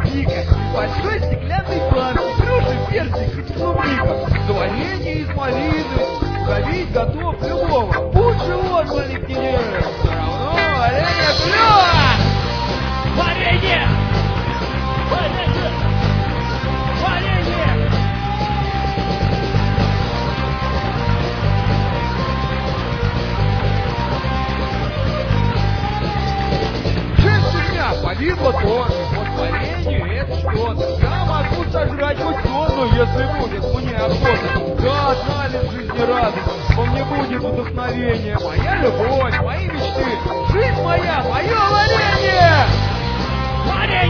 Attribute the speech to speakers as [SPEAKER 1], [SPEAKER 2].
[SPEAKER 1] клубника, большой стеклянный банк, груши, персик, хоть клубника, варенье из малины, угодить готов любого. Лучше вот, маленький деревья, все равно варенье клёво!
[SPEAKER 2] Варенье! Варенье! Варенье!
[SPEAKER 1] Повидло тоже, вот варенье это что-то. Я могу сожрать хоть тонну, если будет мне охота. Да, знали жизни радость, во мне будет вдохновение. Моя любовь, мои мечты, жизнь моя, мое варенье!
[SPEAKER 2] Варенье!